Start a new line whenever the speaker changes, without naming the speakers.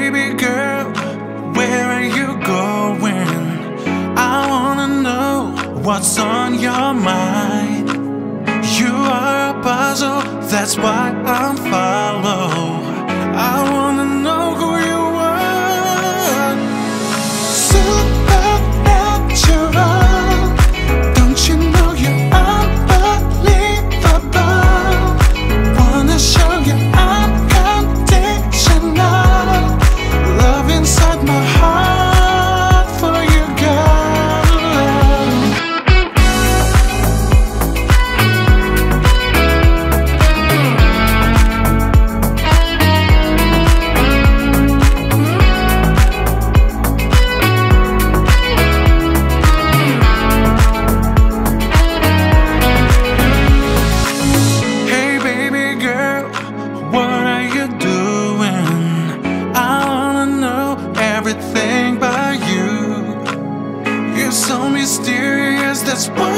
Baby girl, where are you going? I wanna know what's on your mind. You are a puzzle, that's why I'm follow. I wanna know who you are. Supernatural, don't you know you're unbelievable? Wanna show you unconditional love inside my heart for you, girl. Hey baby girl, what are you doing? I wanna know everything about you. You're so mysterious, that's why